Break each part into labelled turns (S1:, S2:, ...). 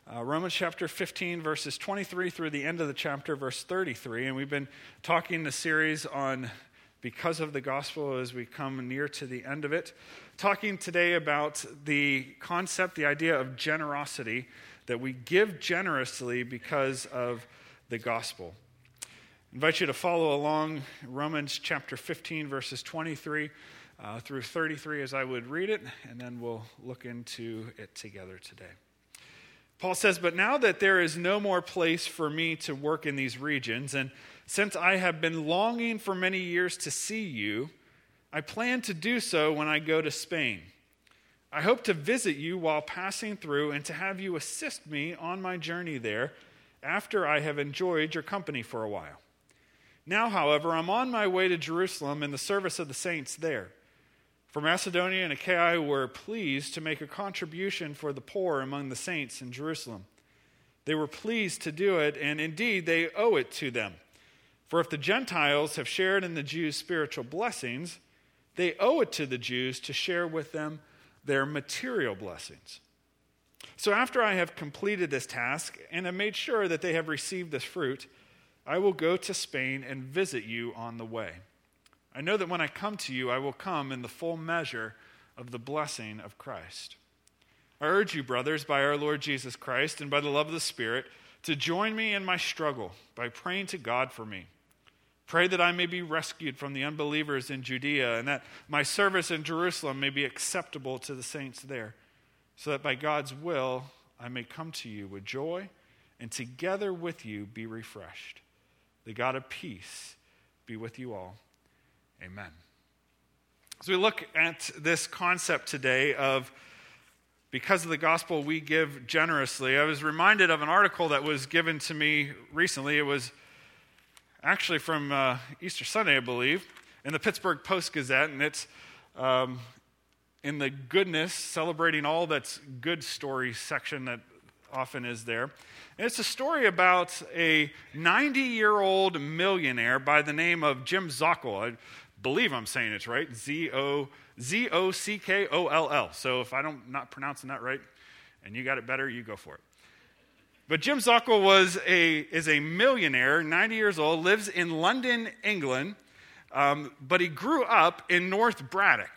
S1: Romans chapter 15, verses 23 through the end of the chapter, verse 33. And we've been talking the series on because of the gospel as we come near to the end of it. Talking today about the concept, the idea of generosity, that we give generously because of the gospel. I invite you to follow along Romans chapter 15, verses 23 through 33 as I would read it, and then we'll look into it together today. Paul says, "But now that there is no more place for me to work in these regions, and since I have been longing for many years to see you, I plan to do so when I go to Spain. I hope to visit you while passing through and to have you assist me on my journey there after I have enjoyed your company for a while. Now, however, I'm on my way to Jerusalem in the service of the saints there. For Macedonia and Achaia were pleased to make a contribution for the poor among the saints in Jerusalem. They were pleased to do it, and indeed they owe it to them. For if the Gentiles have shared in the Jews' spiritual blessings, they owe it to the Jews to share with them their material blessings. So after I have completed this task and have made sure that they have received this fruit, I will go to Spain and visit you on the way. I know that when I come to you, I will come in the full measure of the blessing of Christ. I urge you, brothers, by our Lord Jesus Christ and by the love of the Spirit, to join me in my struggle by praying to God for me. Pray that I may be rescued from the unbelievers in Judea and that my service in Jerusalem may be acceptable to the saints there, so that by God's will I may come to you with joy and together with you be refreshed. The God of peace be with you all. Amen." As we look at this concept today of because of the gospel we give generously, I was reminded of an article that was given to me recently. It was actually from Easter Sunday, I believe, in the Pittsburgh Post-Gazette, and it's in the goodness, celebrating all that's good story section that often is there. And it's a story about a 90-year-old millionaire by the name of Jim Zockoll. I believe I'm saying it's right, Zockoll. So if I'm not pronouncing that right, and you got it better, you go for it. But Jim Zockoll is a millionaire, 90 years old, lives in London, England, but he grew up in North Braddock.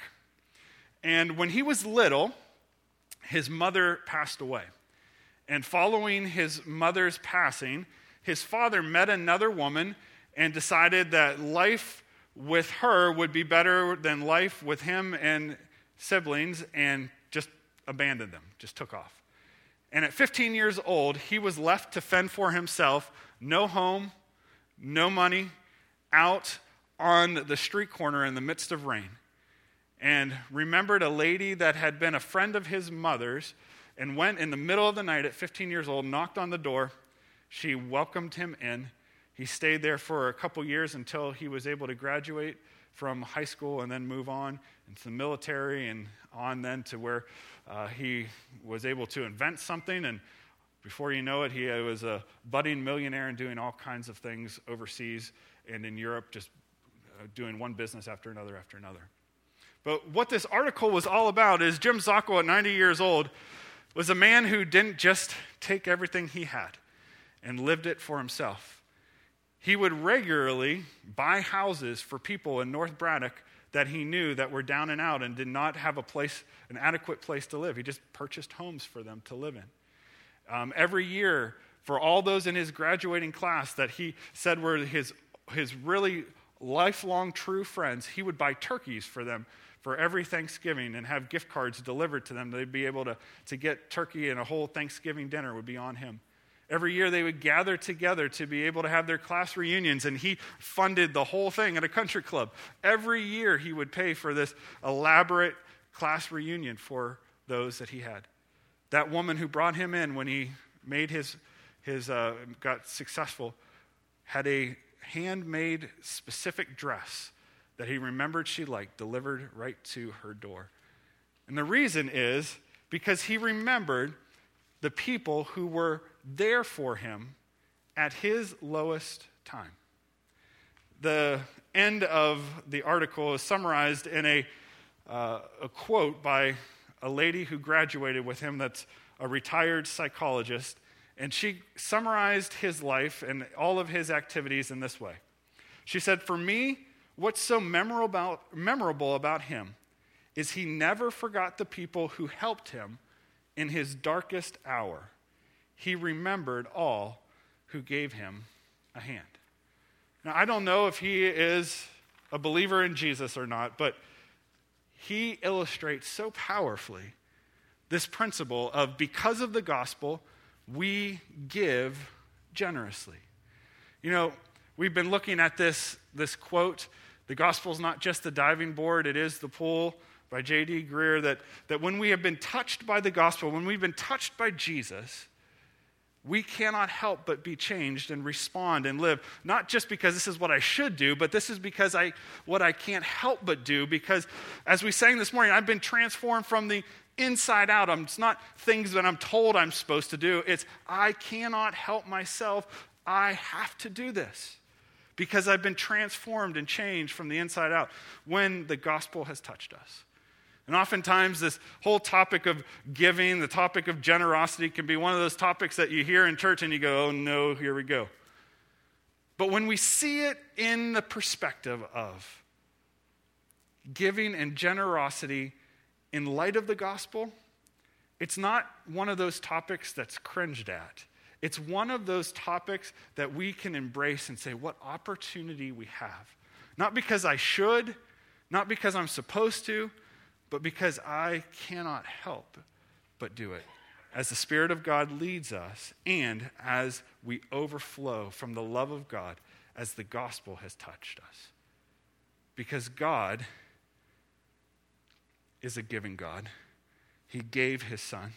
S1: And when he was little, his mother passed away. And following his mother's passing, his father met another woman and decided that life with her would be better than life with him and siblings, and just abandoned them, just took off. And at 15 years old, he was left to fend for himself, no home, no money, out on the street corner in the midst of rain. And remembered a lady that had been a friend of his mother's and went in the middle of the night at 15 years old, knocked on the door. She welcomed him in. He stayed there for a couple years until he was able to graduate from high school and then move on into the military and on then to where he was able to invent something. And before you know it, he was a budding millionaire and doing all kinds of things overseas and in Europe, just doing one business after another after another. But what this article was all about is Jim Zockoll at 90 years old was a man who didn't just take everything he had and lived it for himself. He would regularly buy houses for people in North Braddock that he knew that were down and out and did not have an adequate place to live. He just purchased homes for them to live in. Every year, for all those in his graduating class that he said were his really lifelong true friends, he would buy turkeys for them for every Thanksgiving and have gift cards delivered to them. They'd be able to get turkey, and a whole Thanksgiving dinner would be on him. Every year they would gather together to be able to have their class reunions, and he funded the whole thing at a country club. Every year he would pay for this elaborate class reunion for those that he had. That woman who brought him in when he made got successful had a handmade specific dress that he remembered she liked, delivered right to her door. And the reason is because he remembered the people who were there for him at his lowest time. The end of the article is summarized in a quote by a lady who graduated with him that's a retired psychologist, and she summarized his life and all of his activities in this way. She said, "For me, what's so memorable about him is he never forgot the people who helped him in his darkest hour. He remembered all who gave him a hand." Now, I don't know if he is a believer in Jesus or not, but he illustrates so powerfully this principle of, because of the gospel, we give generously. You know, we've been looking at this quote, "The gospel is not just the diving board, it is the pool," by J.D. Greear, that when we have been touched by the gospel, when we've been touched by Jesus, we cannot help but be changed and respond and live, not just because this is what I should do, but this is because what I can't help but do, because as we sang this morning, I've been transformed from the inside out. It's not things that I'm told I'm supposed to do. It's I cannot help myself. I have to do this because I've been transformed and changed from the inside out when the gospel has touched us. And oftentimes this whole topic of giving, the topic of generosity, can be one of those topics that you hear in church and you go, "Oh no, here we go." But when we see it in the perspective of giving and generosity in light of the gospel, it's not one of those topics that's cringed at. It's one of those topics that we can embrace and say, what opportunity we have. Not because I should, not because I'm supposed to, but because I cannot help but do it, as the Spirit of God leads us and as we overflow from the love of God as the gospel has touched us. Because God is a giving God. He gave his Son.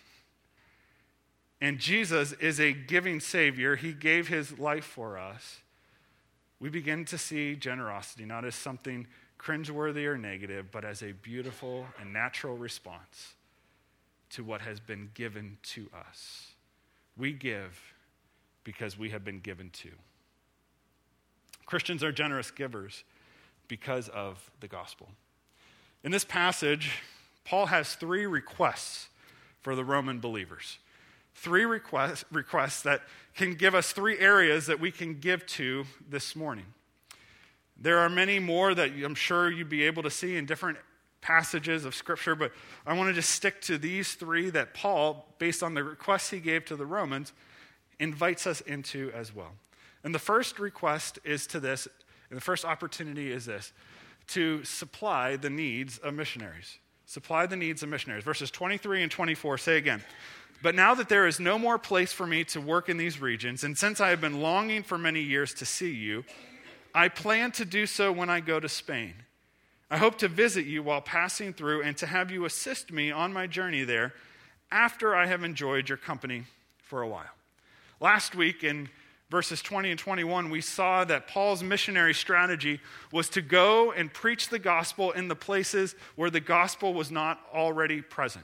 S1: And Jesus is a giving Savior. He gave his life for us. We begin to see generosity not as something cringeworthy or negative, but as a beautiful and natural response to what has been given to us. We give because we have been given to. Christians are generous givers because of the gospel. In this passage, Paul has 3 requests for the Roman believers. 3 requests that can give us 3 areas that we can give to this morning. There are many more that I'm sure you'd be able to see in different passages of Scripture, but I want to just stick to these 3 that Paul, based on the requests he gave to the Romans, invites us into as well. And the first request is to this, and the first opportunity is this, to supply the needs of missionaries. Supply the needs of missionaries. Verses 23 and 24 say again, "But now that there is no more place for me to work in these regions, and since I have been longing for many years to see you, I plan to do so when I go to Spain. I hope to visit you while passing through and to have you assist me on my journey there after I have enjoyed your company for a while." Last week in verses 20 and 21, we saw that Paul's missionary strategy was to go and preach the gospel in the places where the gospel was not already present.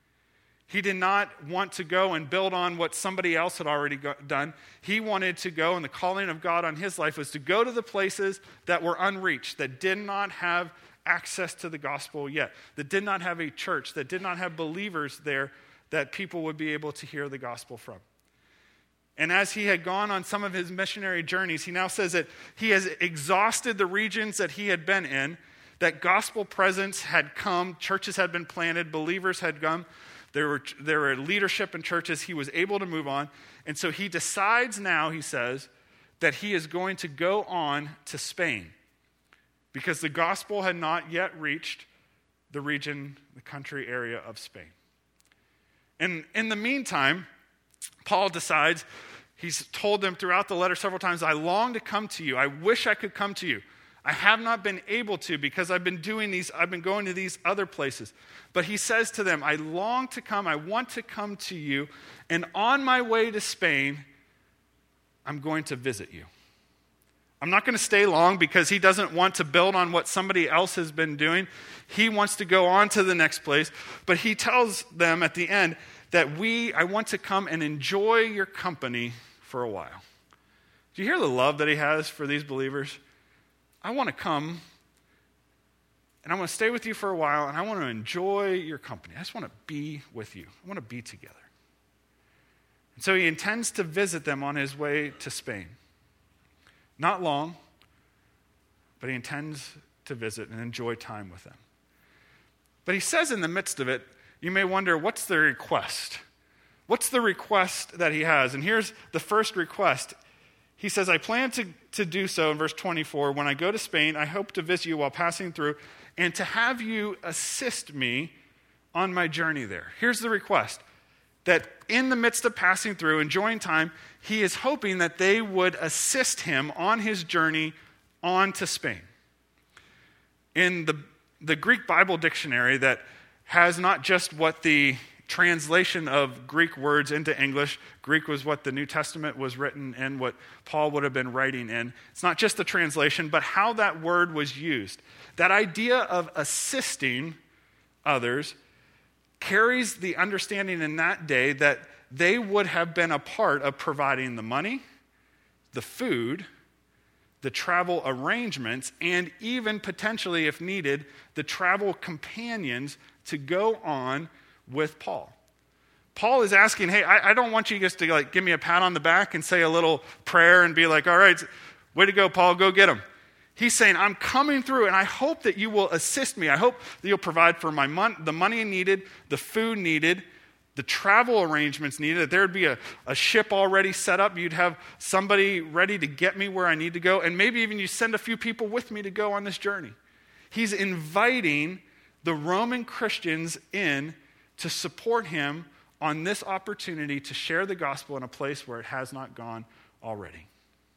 S1: He did not want to go and build on what somebody else had already done. He wanted to go, and the calling of God on his life was to go to the places that were unreached, that did not have access to the gospel yet, that did not have a church, that did not have believers there that people would be able to hear the gospel from. And as he had gone on some of his missionary journeys, he now says that he has exhausted the regions that he had been in, that gospel presence had come, churches had been planted, believers had come. There were leadership in churches. He was able to move on. And so he decides now, he says, that he is going to go on to Spain because the gospel had not yet reached the region, the country area of Spain. And in the meantime, Paul decides, he's told them throughout the letter several times, "I long to come to you. I wish I could come to you. I have not been able to because I've been going to these other places." But he says to them, "I long to come, I want to come to you, and on my way to Spain, I'm going to visit you." I'm not going to stay long because he doesn't want to build on what somebody else has been doing. He wants to go on to the next place. But he tells them at the end that I want to come and enjoy your company for a while. Do you hear the love that he has for these believers? I want to come, and I want to stay with you for a while, and I want to enjoy your company. I just want to be with you. I want to be together. And so he intends to visit them on his way to Spain. Not long, but he intends to visit and enjoy time with them. But he says in the midst of it, you may wonder, what's the request? What's the request that he has? And here's the first request. He says, I plan to do so in verse 24. When I go to Spain, I hope to visit you while passing through and to have you assist me on my journey there. Here's the request. That in the midst of passing through, enjoying time, he is hoping that they would assist him on his journey on to Spain. In the Greek Bible dictionary that has not just what the translation of Greek words into English, Greek was what the New Testament was written in, what Paul would have been writing in. It's not just the translation, but how that word was used. That idea of assisting others carries the understanding in that day that they would have been a part of providing the money, the food, the travel arrangements, and even potentially, if needed, the travel companions to go on with Paul. Paul is asking, hey, I don't want you guys to give me a pat on the back and say a little prayer and be like, all right, way to go, Paul, go get him. He's saying, I'm coming through, and I hope that you will assist me. I hope that you'll provide for the money needed, the food needed, the travel arrangements needed, that there would be a ship already set up. You'd have somebody ready to get me where I need to go, and maybe even you send a few people with me to go on this journey. He's inviting the Roman Christians in to support him on this opportunity to share the gospel in a place where it has not gone already.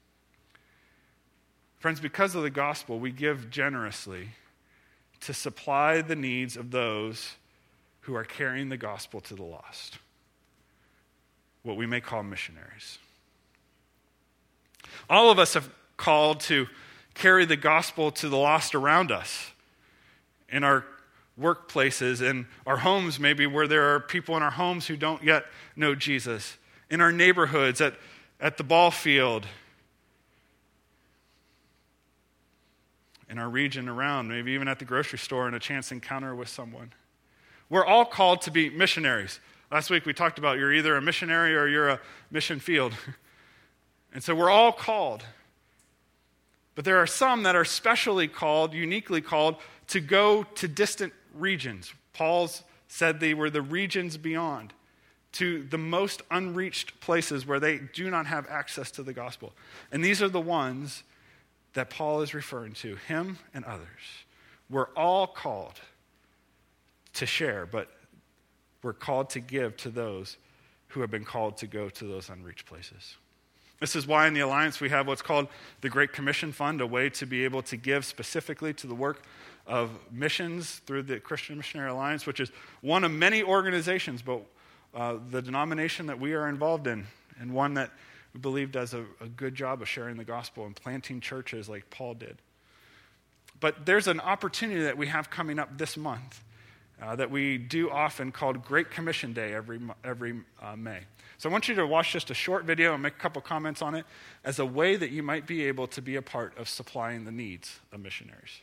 S1: Friends, because of the gospel, we give generously to supply the needs of those who are carrying the gospel to the lost, what we may call missionaries. All of us have called to carry the gospel to the lost around us, in our workplaces, in our homes, maybe where there are people in our homes who don't yet know Jesus, in our neighborhoods, at the ball field, in our region around, maybe even at the grocery store in a chance encounter with someone. We're all called to be missionaries. Last week we talked about you're either a missionary or you're a mission field. And so we're all called. But there are some that are specially called, uniquely called, to go to distant regions. Paul's said they were the regions beyond, to the most unreached places where they do not have access to the gospel. And these are the ones that Paul is referring to, him and others. We're all called to share, but we're called to give to those who have been called to go to those unreached places. This is why in the Alliance we have what's called the Great Commission Fund, a way to be able to give specifically to the work of missions through the Christian Missionary Alliance, which is one of many organizations, but the denomination that we are involved in, and one that we believe does a good job of sharing the gospel and planting churches like Paul did. But there's an opportunity that we have coming up this month that we do often called Great Commission Day every May. So I want you to watch just a short video and make a couple comments on it as a way that you might be able to be a part of supplying the needs of missionaries.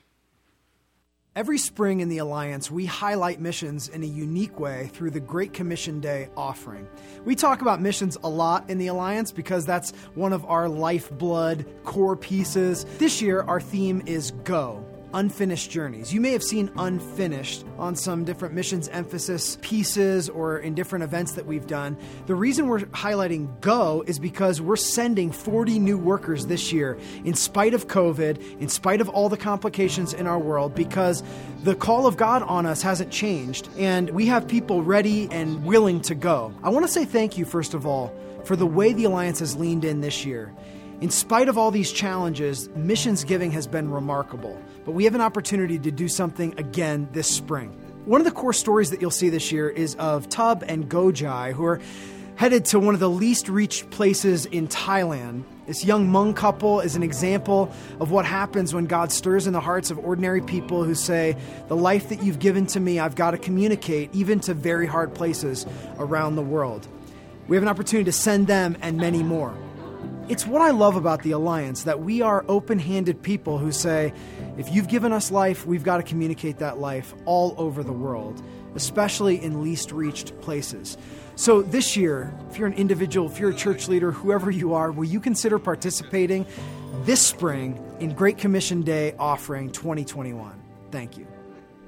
S2: Every spring in the Alliance, we highlight missions in a unique way through the Great Commission Day offering. We talk about missions a lot in the Alliance because that's one of our lifeblood core pieces. This year, our theme is Go. Unfinished journeys. You may have seen unfinished on some different missions emphasis pieces or in different events that we've done. The reason we're highlighting Go is because we're sending 40 new workers this year in spite of COVID, in spite of all the complications in our world, because the call of God on us hasn't changed and we have people ready and willing to go. I want to say thank you, first of all, for the way the Alliance has leaned in this year. In spite of all these challenges, missions giving has been remarkable, but we have an opportunity to do something again this spring. One of the core stories that you'll see this year is of Tub and Gojai, who are headed to one of the least reached places in Thailand. This young Hmong couple is an example of what happens when God stirs in the hearts of ordinary people who say, the life that you've given to me, I've got to communicate even to very hard places around the world. We have an opportunity to send them and many more. It's what I love about the Alliance, that we are open-handed people who say, if you've given us life, we've got to communicate that life all over the world. especially in least reached places. So this year, if you're an individual, if you're a church leader, whoever you are, will you consider participating this spring in Great Commission Day Offering 2021? Thank you.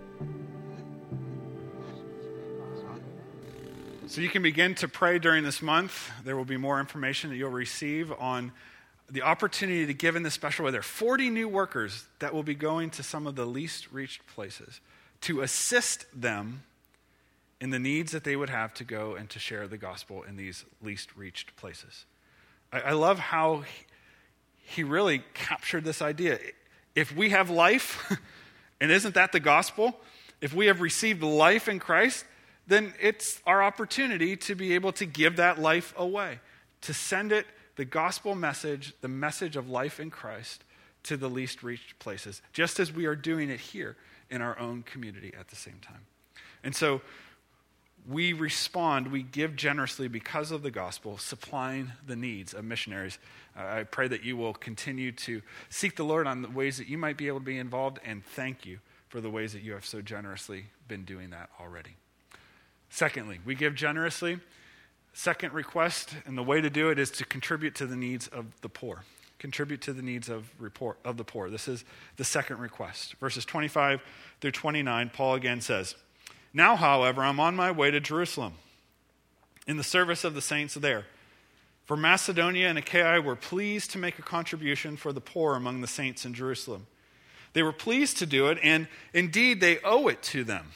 S1: So you can begin to pray during this month. There will be more information that you'll receive on the opportunity to give in this special way. There are 40 new workers that will be going to some of the least reached places to assist them in the needs that they would have to go and to share the gospel in these least reached places. I love how he really captured this idea. If we have life, and isn't that the gospel? If we have received life in Christ, then it's our opportunity to be able to give that life away, to send it, the gospel message, the message of life in Christ, to the least reached places, just as we are doing it here in our own community at the same time. And so we respond, we give generously because of the gospel, supplying the needs of missionaries. I pray that you will continue to seek the Lord on the ways that you might be able to be involved, and thank you for the ways that you have so generously been doing that already. Secondly, we give generously. Second request, and the way to do it is to contribute to the needs of the poor. Contribute to the needs of the poor. This is the second request. Verses 25 through 29, Paul again says, "Now, however, I'm on my way to Jerusalem in the service of the saints there. For Macedonia and Achaia were pleased to make a contribution for the poor among the saints in Jerusalem. They were pleased to do it, and indeed they owe it to them.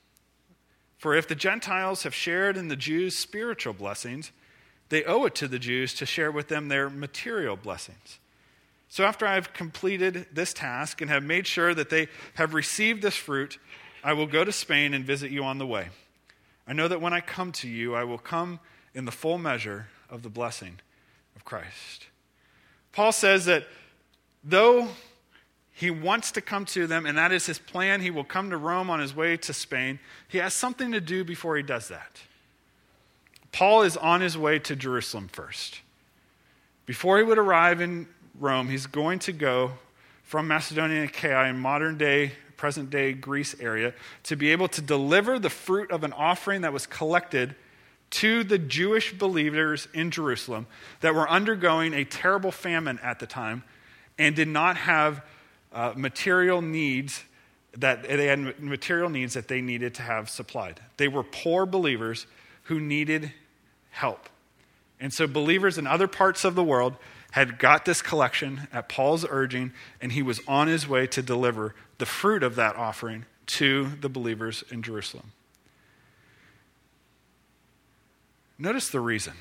S1: For if the Gentiles have shared in the Jews' spiritual blessings, they owe it to the Jews to share with them their material blessings. So after I have completed this task and have made sure that they have received this fruit, I will go to Spain and visit you on the way. I know that when I come to you, I will come in the full measure of the blessing of Christ." Paul says that though he wants to come to them, and that is his plan, he will come to Rome on his way to Spain, he has something to do before he does that. Paul is on his way to Jerusalem first. Before he would arrive in Rome, he's going to go from Macedonia and Achaia in modern-day, present-day Greece area to be able to deliver the fruit of an offering that was collected to the Jewish believers in Jerusalem that were undergoing a terrible famine at the time and did not have material needs that they needed to have supplied. They were poor believers who needed help. And so believers in other parts of the world had got this collection at Paul's urging, and he was on his way to deliver the fruit of that offering to the believers in Jerusalem. Notice the reason.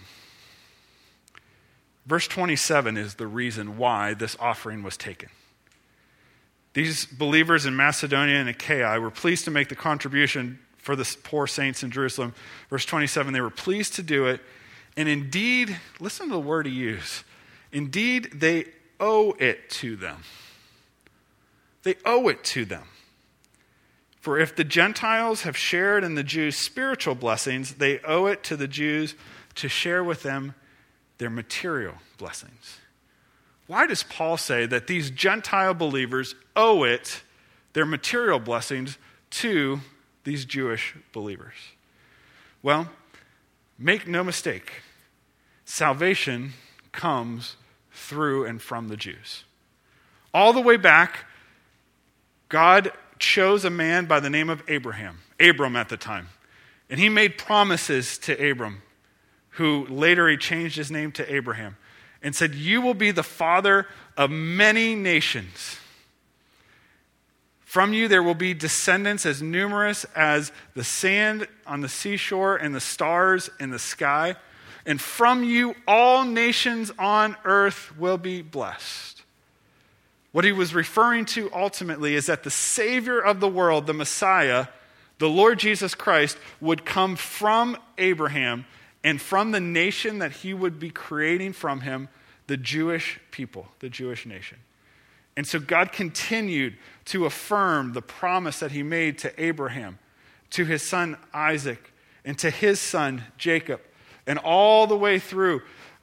S1: Verse 27 is the reason why this offering was taken. These believers in Macedonia and Achaia were pleased to make the contribution for the poor saints in Jerusalem. Verse 27, they were pleased to do it. And indeed, listen to the word he used. Indeed, they owe it to them. They owe it to them. For if the Gentiles have shared in the Jews' spiritual blessings, they owe it to the Jews to share with them their material blessings. Why does Paul say that these Gentile believers owe it, their material blessings, to these Jewish believers? Well, make no mistake, salvation comes through and from the Jews. All the way back, God chose a man by the name of Abram at the time. And he made promises to Abram, who later he changed his name to Abraham, and said, "You will be the father of many nations. From you there will be descendants as numerous as the sand on the seashore and the stars in the sky. And from you all nations on earth will be blessed." What he was referring to ultimately is that the Savior of the world, the Messiah, the Lord Jesus Christ, would come from Abraham and from the nation that he would be creating from him, the Jewish people, the Jewish nation. And so God continued to affirm the promise that he made to Abraham, to his son Isaac, and to his son Jacob, and all the way through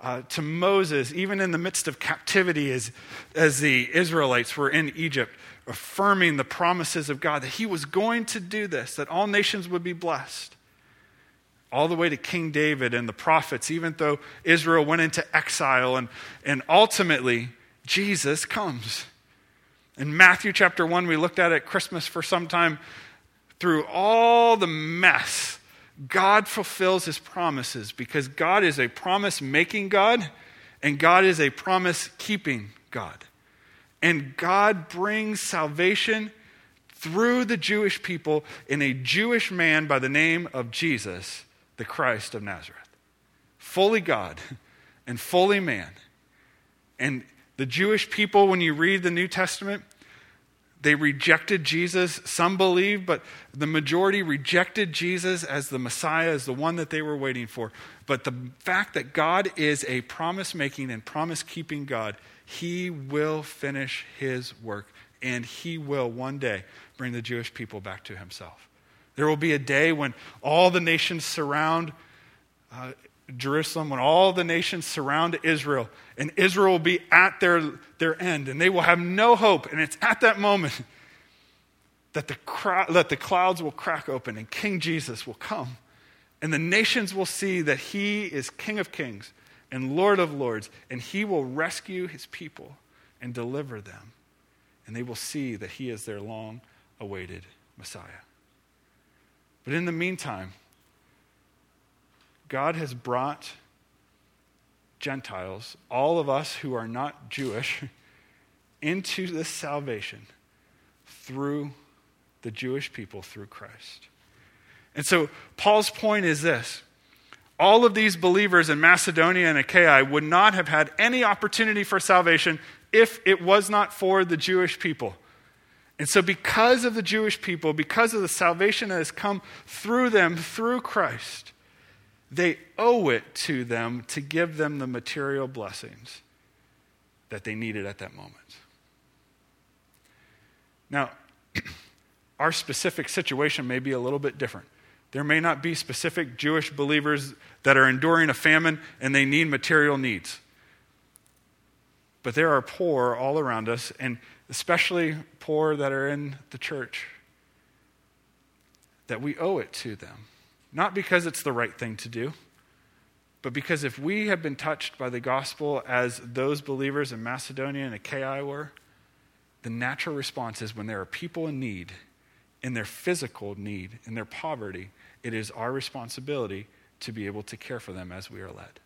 S1: to Moses, even in the midst of captivity as the Israelites were in Egypt, affirming the promises of God, that he was going to do this, that all nations would be blessed. All the way to King David and the prophets, even though Israel went into exile, and ultimately Jesus comes. In Matthew chapter 1, we looked at Christmas for some time. Through all the mess, God fulfills his promises because God is a promise-making God and God is a promise-keeping God. And God brings salvation through the Jewish people in a Jewish man by the name of Jesus, the Christ of Nazareth. Fully God and fully man. And the Jewish people, when you read the New Testament, they rejected Jesus. Some believe, but the majority rejected Jesus as the Messiah, as the one that they were waiting for. But the fact that God is a promise-making and promise-keeping God, he will finish his work, and he will one day bring the Jewish people back to himself. There will be a day when all the nations surround Jerusalem, when all the nations surround Israel, and Israel will be at their end, and they will have no hope. And it's at that moment that the clouds will crack open and King Jesus will come. And the nations will see that he is King of Kings and Lord of Lords, and he will rescue his people and deliver them. And they will see that he is their long-awaited Messiah. But in the meantime, God has brought Gentiles, all of us who are not Jewish, into this salvation through the Jewish people, through Christ. And so Paul's point is this: all of these believers in Macedonia and Achaia would not have had any opportunity for salvation if it was not for the Jewish people. And so because of the Jewish people, because of the salvation that has come through them, through Christ, they owe it to them to give them the material blessings that they needed at that moment. Now, our specific situation may be a little bit different. There may not be specific Jewish believers that are enduring a famine and they need material needs. But there are poor all around us, and especially poor that are in the church, that we owe it to them. Not because it's the right thing to do, but because if we have been touched by the gospel as those believers in Macedonia and Achaia were, the natural response is when there are people in need, in their physical need, in their poverty, it is our responsibility to be able to care for them as we are led.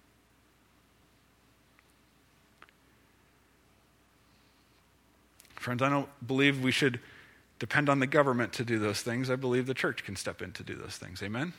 S1: Friends, I don't believe we should depend on the government to do those things. I believe the church can step in to do those things. Amen?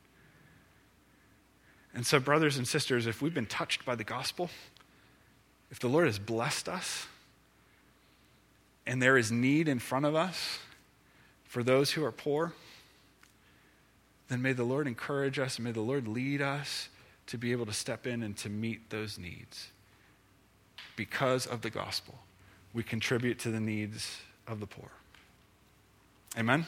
S1: And so, brothers and sisters, if we've been touched by the gospel, if the Lord has blessed us, and there is need in front of us for those who are poor, then may the Lord encourage us, and may the Lord lead us to be able to step in and to meet those needs. Because of the gospel, we contribute to the needs of the poor. Amen?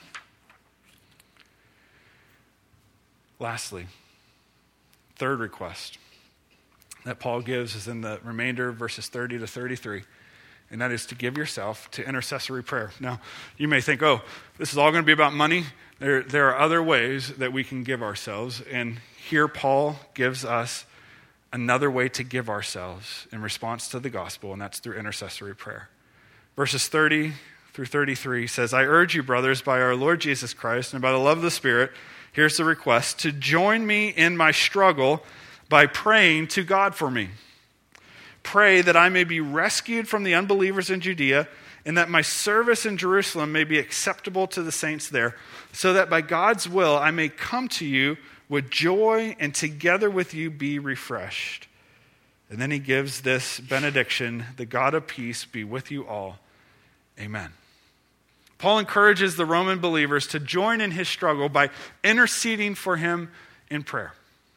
S1: Lastly, third request that Paul gives is in the remainder of verses 30 to 33, and that is to give yourself to intercessory prayer. Now, you may think, oh, this is all going to be about money. There are other ways that we can give ourselves, and here Paul gives us another way to give ourselves in response to the gospel, and that's through intercessory prayer. Verses 30 through 33 says, I urge you, brothers, by our Lord Jesus Christ and by the love of the Spirit, here's the request, to join me in my struggle by praying to God for me. Pray that I may be rescued from the unbelievers in Judea, and that my service in Jerusalem may be acceptable to the saints there, so that by God's will I may come to you with joy and together with you be refreshed. And then he gives this benediction, the God of peace be with you all. Amen. Paul encourages the Roman believers to join in his struggle by interceding for him in prayer.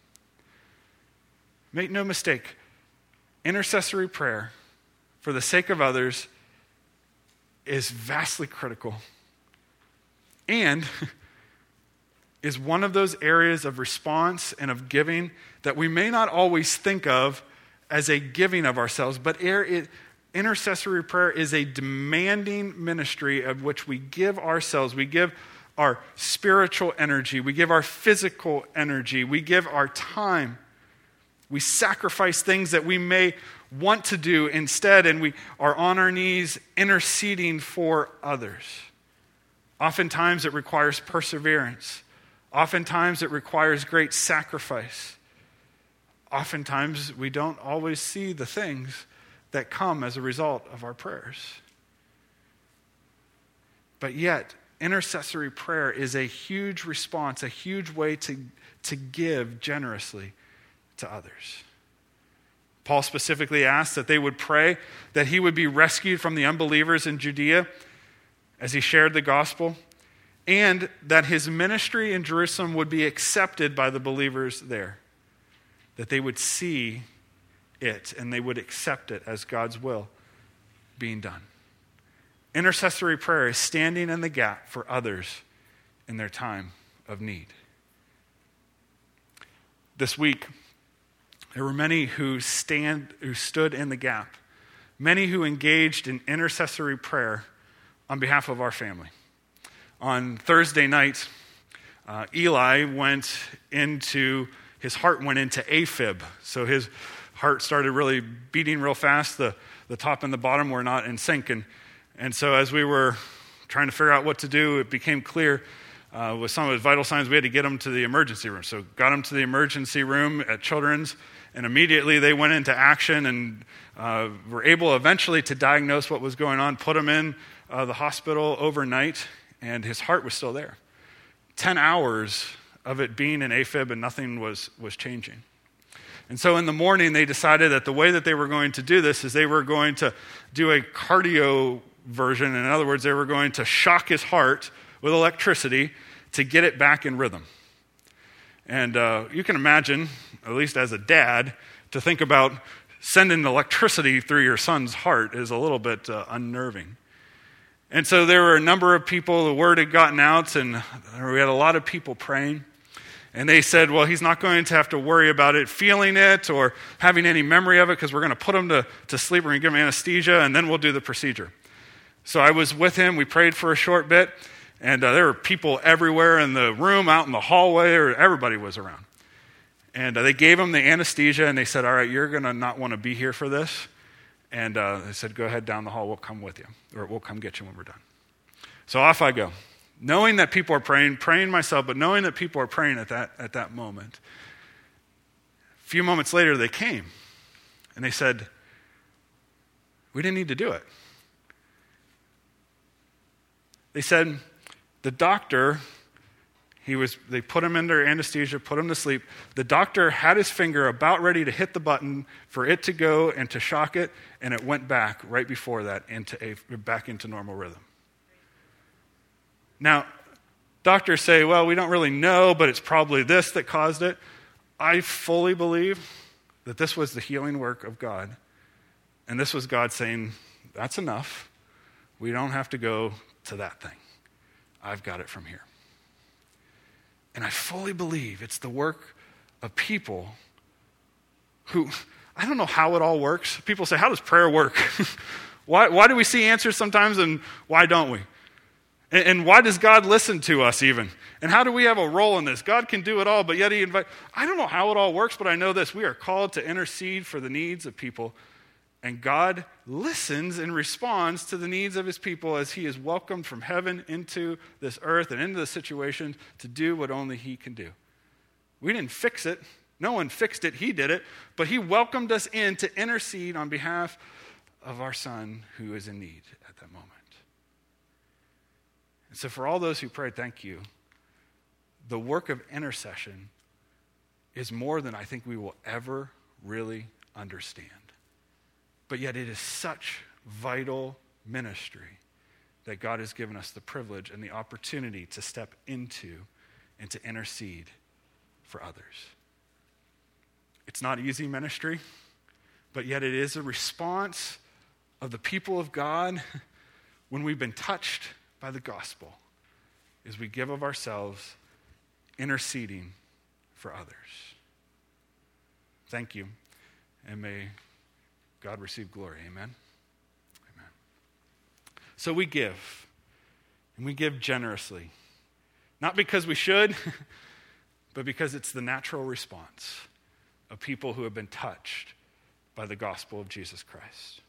S1: Make no mistake, intercessory prayer for the sake of others is vastly critical and is one of those areas of response and of giving that we may not always think of as a giving of ourselves, but intercessory prayer is a demanding ministry of which we give ourselves. We give our spiritual energy. We give our physical energy. We give our time. We sacrifice things that we may want to do instead, and we are on our knees interceding for others. Oftentimes it requires perseverance. Oftentimes it requires great sacrifice. Oftentimes we don't always see the things that come as a result of our prayers. But yet, intercessory prayer is a huge response, a huge way to give generously to others. Paul specifically asked that they would pray that he would be rescued from the unbelievers in Judea as he shared the gospel, and that his ministry in Jerusalem would be accepted by the believers there, that they would see it and they would accept it as God's will being done. Intercessory prayer is standing in the gap for others in their time of need. This week, there were many who stood in the gap, many who engaged in intercessory prayer on behalf of our family. On Thursday night, Eli his heart went into AFib. So his heart started really beating real fast. The top and the bottom were not in sync. And so as we were trying to figure out what to do, it became clear with some of his vital signs, we had to get him to the emergency room. So got him to the emergency room at Children's, and immediately they went into action and were able eventually to diagnose what was going on, put him in the hospital overnight, and his heart was still there. 10 hours of it being in AFib and nothing was changing. And so in the morning, they decided that the way that they were going to do this is they were going to do a cardio version. In other words, they were going to shock his heart with electricity to get it back in rhythm. And you can imagine, at least as a dad, to think about sending electricity through your son's heart is a little bit unnerving. And so there were a number of people, the word had gotten out, and we had a lot of people praying. And they said, well, he's not going to have to worry about it, feeling it or having any memory of it, because we're going to put him to sleep, we're going to give him anesthesia, and then we'll do the procedure. So I was with him, we prayed for a short bit, and there were people everywhere in the room, out in the hallway, or everybody was around. And they gave him the anesthesia, and they said, all right, you're going to not want to be here for this. And they said, go ahead down the hall, we'll come with you, or we'll come get you when we're done. So off I go, knowing that people are praying myself, but knowing that people are praying at that moment. A few moments later, they came, and they said, we didn't need to do it. They said, the doctor, they put him under anesthesia, put him to sleep. The doctor had his finger about ready to hit the button for it to go and to shock it, and it went back right before that back into normal rhythm. Now, doctors say, well, we don't really know, but it's probably this that caused it. I fully believe that this was the healing work of God, and this was God saying, that's enough. We don't have to go to that thing. I've got it from here. And I fully believe it's the work of people who, I don't know how it all works. People say, how does prayer work? Why do we see answers sometimes and why don't we? And why does God listen to us even? And how do we have a role in this? God can do it all, but yet I don't know how it all works, but I know this. We are called to intercede for the needs of people, and God listens and responds to the needs of his people as he is welcomed from heaven into this earth and into the situation to do what only he can do. We didn't fix it. No one fixed it. He did it. But he welcomed us in to intercede on behalf of our son who is in need at that moment. And so for all those who prayed, thank you. The work of intercession is more than I think we will ever really understand. But yet it is such vital ministry that God has given us the privilege and the opportunity to step into and to intercede for others. It's not easy ministry, but yet it is a response of the people of God when we've been touched by the gospel, is we give of ourselves interceding for others. Thank you. and may God receive glory. Amen? Amen. So we give, and we give generously. Not because we should, but because it's the natural response of people who have been touched by the gospel of Jesus Christ.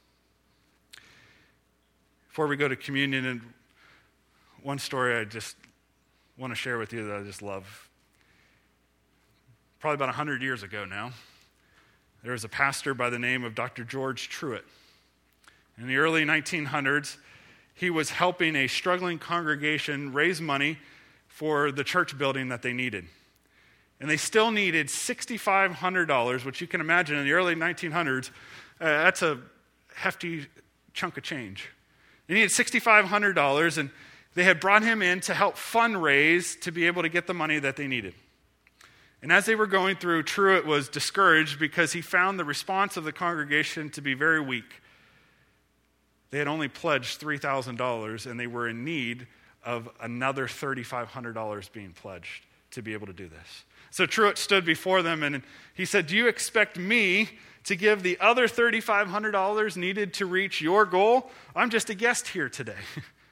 S1: Before we go to communion, and one story I just want to share with you that I just love. Probably about 100 years ago now, there was a pastor by the name of Dr. George Truett. In the early 1900s, he was helping a struggling congregation raise money for the church building that they needed. And they still needed $6,500, which you can imagine in the early 1900s, that's a hefty chunk of change. They needed $6,500, and they had brought him in to help fundraise to be able to get the money that they needed. And as they were going through, Truett was discouraged because he found the response of the congregation to be very weak. They had only pledged $3,000, and they were in need of another $3,500 being pledged to be able to do this. So Truett stood before them, and he said, "Do you expect me to give the other $3,500 needed to reach your goal? I'm just a guest here today."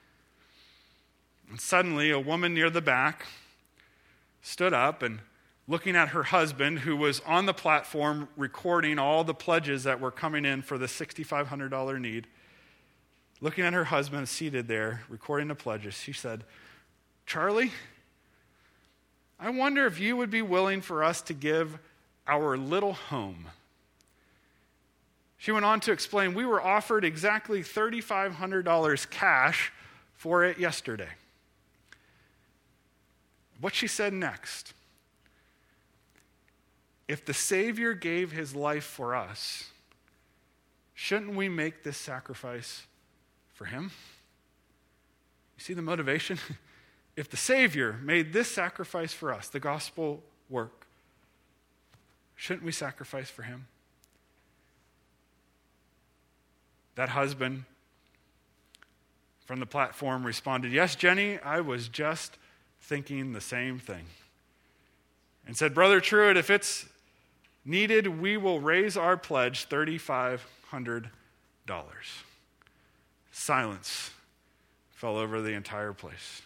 S1: And suddenly, a woman near the back stood up and, looking at her husband, who was on the platform recording all the pledges that were coming in for the $6,500 need, looking at her husband seated there, recording the pledges, she said, "Charlie, I wonder if you would be willing for us to give our little home." She went on to explain, "We were offered exactly $3,500 cash for it yesterday." What she said next: "If the Savior gave his life for us, shouldn't we make this sacrifice for him?" You see the motivation? If the Savior made this sacrifice for us, the gospel work, shouldn't we sacrifice for him? That husband from the platform responded, "Yes, Jenny, I was just thinking the same thing." And said, "Brother Truett, if it's needed, we will raise our pledge $3,500. Silence fell over the entire place.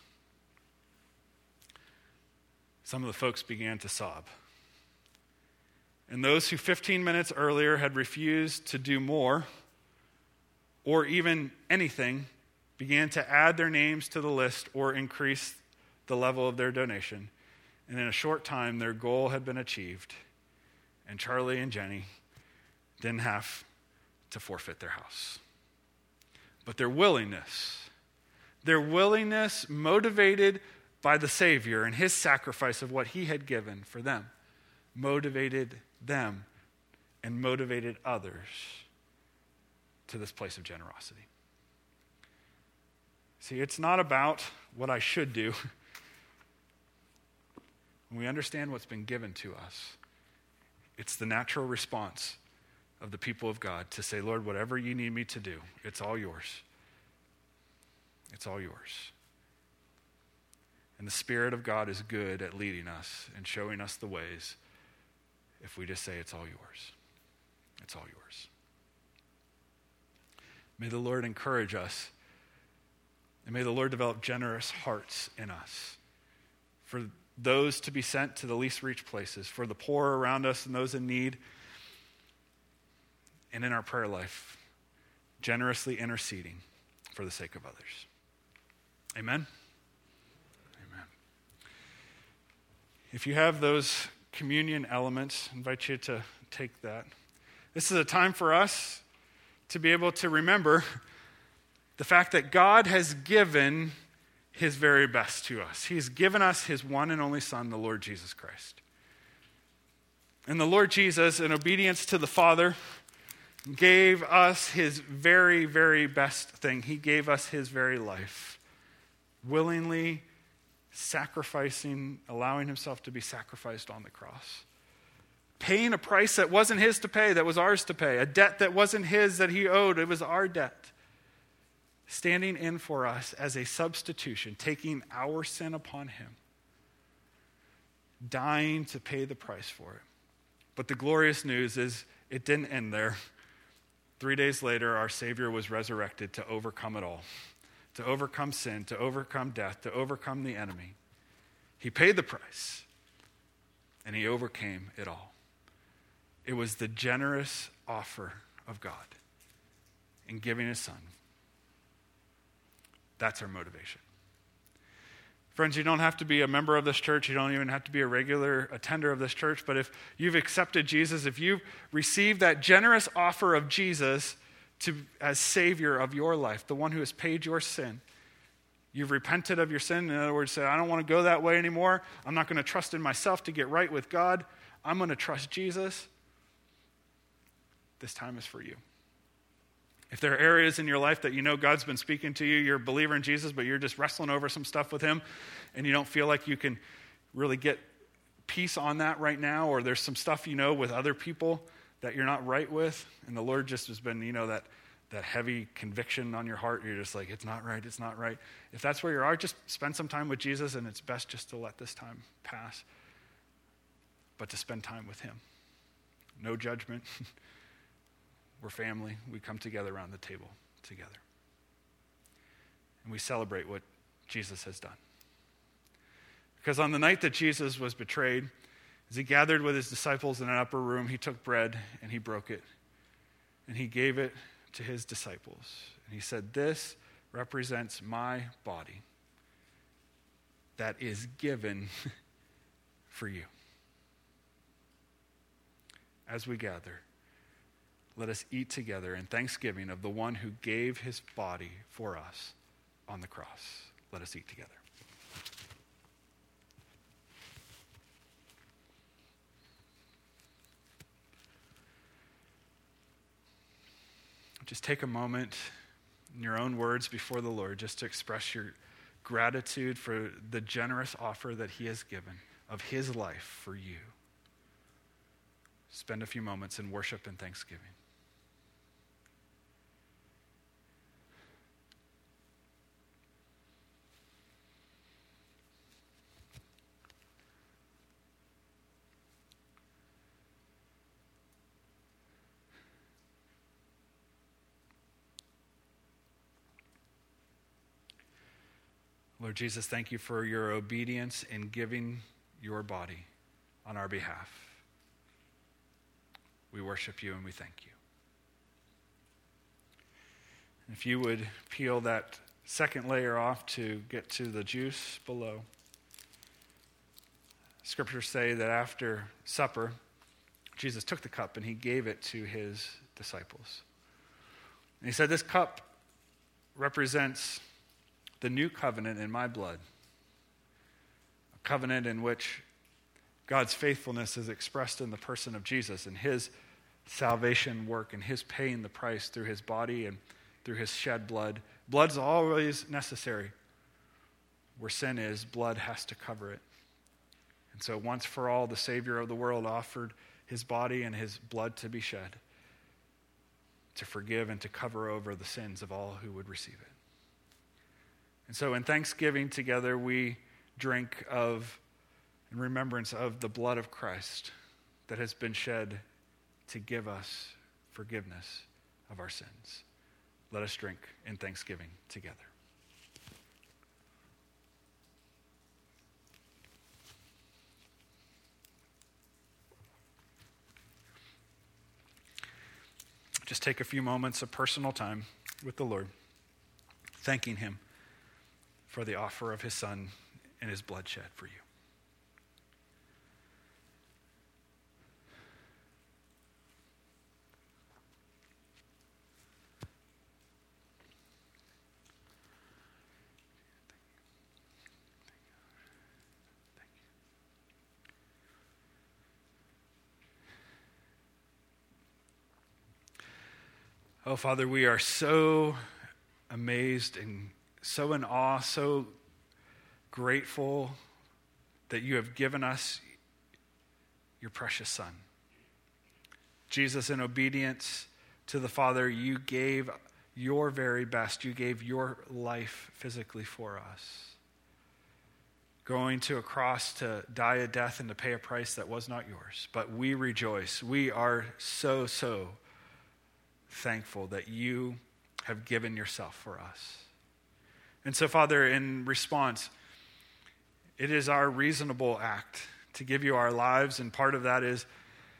S1: Some of the folks began to sob. And those who 15 minutes earlier had refused to do more or even anything began to add their names to the list or increase the level of their donation. And in a short time, their goal had been achieved. And Charlie and Jenny didn't have to forfeit their house. But their willingness motivated by the Savior and his sacrifice of what he had given for them, motivated them and motivated others to this place of generosity. See, it's not about what I should do. When we understand what's been given to us, it's the natural response of the people of God to say, "Lord, whatever you need me to do, it's all yours. It's all yours." And the Spirit of God is good at leading us and showing us the ways if we just say, "It's all yours. It's all yours." May the Lord encourage us, and may the Lord develop generous hearts in us for those to be sent to the least reached places, for the poor around us and those in need, and in our prayer life, generously interceding for the sake of others. Amen? Amen. If you have those communion elements, I invite you to take that. This is a time for us to be able to remember the fact that God has given his very best to us. He's given us his one and only Son, the Lord Jesus Christ. And the Lord Jesus, in obedience to the Father, gave us his very, very best thing. He gave us his very life, willingly sacrificing, allowing himself to be sacrificed on the cross, paying a price that wasn't his to pay, that was ours to pay, a debt that wasn't his that he owed, it was our debt, standing in for us as a substitution, taking our sin upon him, dying to pay the price for it. But the glorious news is it didn't end there. 3 days later, our Savior was resurrected to overcome it all, to overcome sin, to overcome death, to overcome the enemy. He paid the price, and he overcame it all. It was the generous offer of God in giving his Son. That's our motivation. Friends, you don't have to be a member of this church. You don't even have to be a regular attender of this church. But if you've accepted Jesus, if you've received that generous offer of Jesus as Savior of your life, the one who has paid your sin, you've repented of your sin. In other words, say, I don't want to go that way anymore. I'm not going to trust in myself to get right with God. I'm going to trust Jesus. This time is for you. If there are areas in your life that you know God's been speaking to you, you're a believer in Jesus, but you're just wrestling over some stuff with him, and you don't feel like you can really get peace on that right now, or there's some stuff you know with other people that you're not right with, and the Lord just has been, that heavy conviction on your heart, you're just like, it's not right, it's not right. If that's where you are, just spend some time with Jesus, and it's best just to let this time pass, but to spend time with him. No judgment. We're family. We come together around the table together. And we celebrate what Jesus has done. Because on the night that Jesus was betrayed, as he gathered with his disciples in an upper room, he took bread and he broke it. And he gave it to his disciples. And he said, "This represents my body that is given for you." As we gather, let us eat together in thanksgiving of the one who gave his body for us on the cross. Let us eat together. Just take a moment in your own words before the Lord just to express your gratitude for the generous offer that he has given of his life for you. Spend a few moments in worship and thanksgiving. Lord Jesus, thank you for your obedience in giving your body on our behalf. We worship you and we thank you. If you would peel that second layer off to get to the juice below. Scriptures say that after supper, Jesus took the cup and he gave it to his disciples. And he said, "This cup represents the new covenant in my blood, a covenant in which God's faithfulness is expressed in the person of Jesus and his salvation work and his paying the price through his body and through his shed blood. Blood's always necessary. Where sin is, blood has to cover it. And so once for all, the Savior of the world offered his body and his blood to be shed to forgive and to cover over the sins of all who would receive it. And so in thanksgiving together, we drink of, in remembrance of the blood of Christ that has been shed to give us forgiveness of our sins. Let us drink in thanksgiving together. Just take a few moments of personal time with the Lord, thanking him for the offer of his Son and his blood shed for you. Oh, Father, we are so amazed and so in awe, so grateful that you have given us your precious Son. Jesus, in obedience to the Father, you gave your very best. You gave your life physically for us. going to a cross to die a death and to pay a price that was not yours. But we rejoice. We are so, so thankful that you have given yourself for us. And so, Father, in response, it is our reasonable act to give you our lives, and part of that is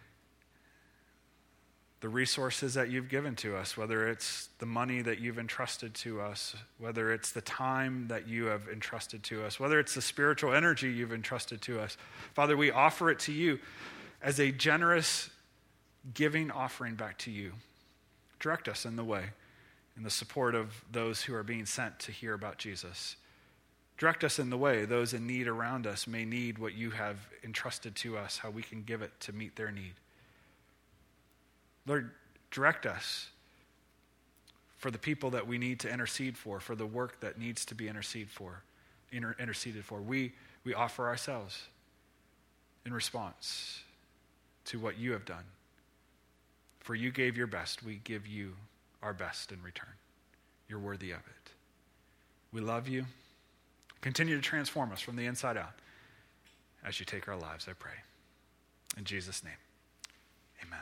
S1: the resources that you've given to us, whether it's the money that you've entrusted to us, whether it's the time that you have entrusted to us, whether it's the spiritual energy you've entrusted to us. Father, we offer it to you as a generous giving offering back to you. Direct us in the way, in the support of those who are being sent to hear about Jesus. Direct us in the way those in need around us may need what you have entrusted to us, how we can give it to meet their need. Lord, direct us for the people that we need to intercede for the work that needs to be interceded for. We offer ourselves in response to what you have done. For you gave your best, we give you our best in return. You're worthy of it. We love you. Continue to transform us from the inside out as you take our lives, I pray. In Jesus' name, amen.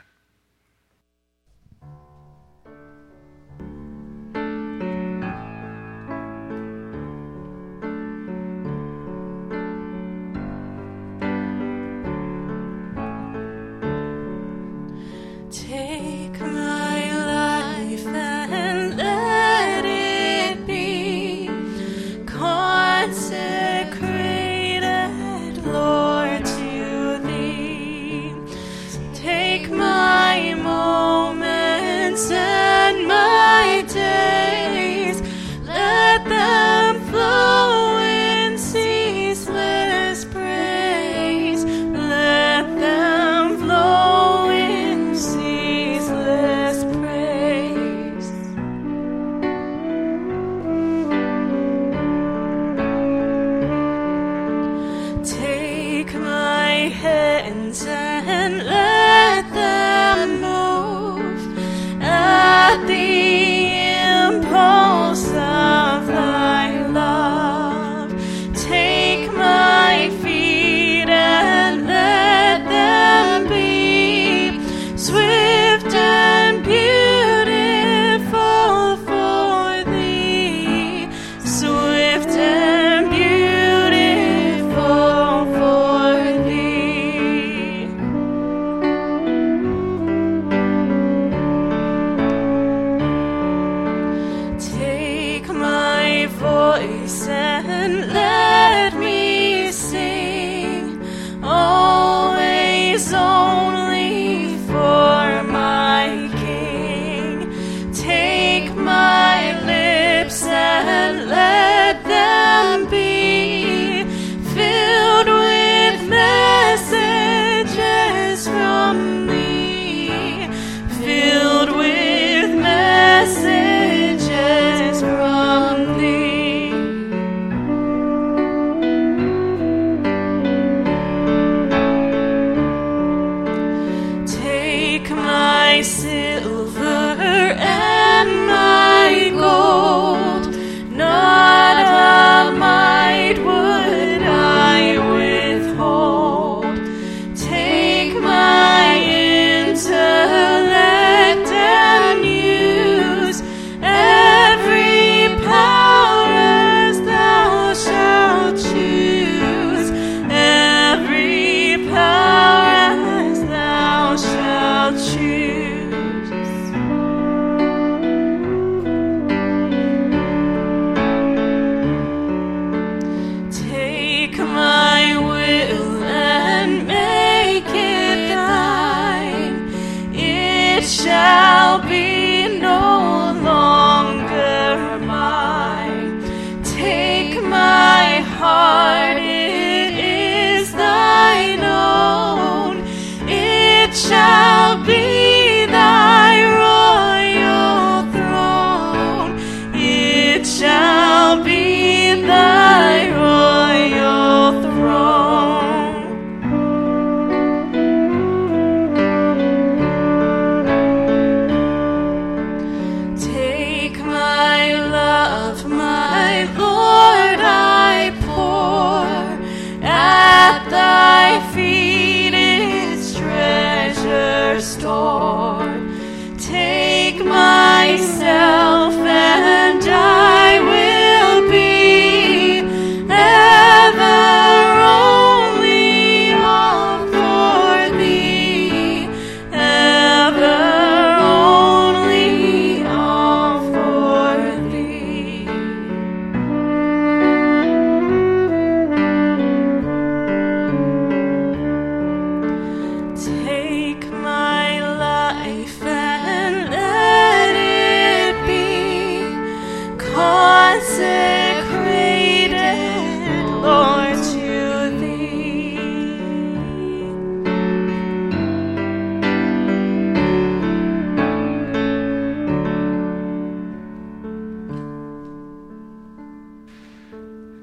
S3: Take my life and let it be consecrated, Lord, to thee. Take my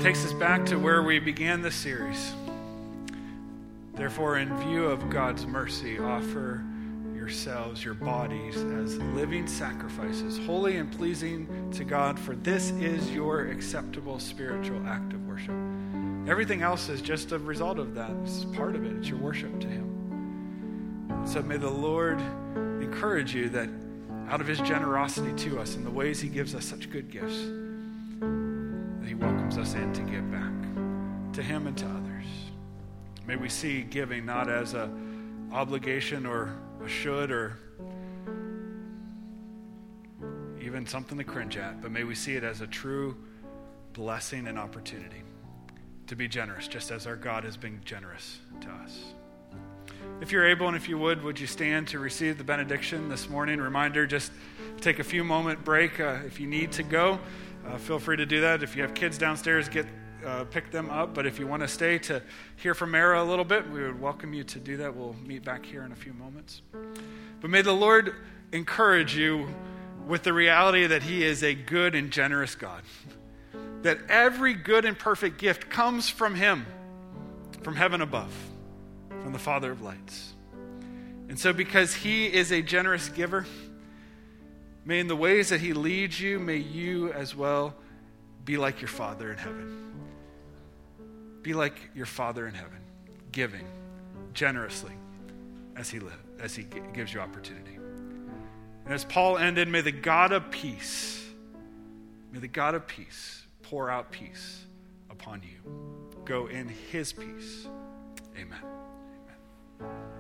S1: takes us back to where we began this series. Therefore, in view of God's mercy, offer yourselves, your bodies, as living sacrifices, holy and pleasing to God, for this is your acceptable spiritual act of worship. Everything else is just a result of that. It's part of it. It's your worship to Him. So may the Lord encourage you that out of His generosity to us and the ways He gives us such good gifts, that He welcomes us in to give back to Him and to others. May we see giving not as an obligation or a should or even something to cringe at, but may we see it as a true blessing and opportunity to be generous, just as our God has been generous to us. If you're able and if you would you stand to receive the benediction this morning? Reminder, just take a few moment break. If you need to go, feel free to do that. If you have kids downstairs, pick them up. But if you want to stay to hear from Mara a little bit, we would welcome you to do that. We'll meet back here in a few moments. But may the Lord encourage you with the reality that He is a good and generous God. That every good and perfect gift comes from Him, from heaven above, from the Father of lights. And so because He is a generous giver, may in the ways that He leads you, may you as well be like your Father in heaven. Be like your Father in heaven, giving generously as He gives you opportunity. And as Paul ended, may the God of peace pour out peace upon you. Go in His peace. Amen. Amen.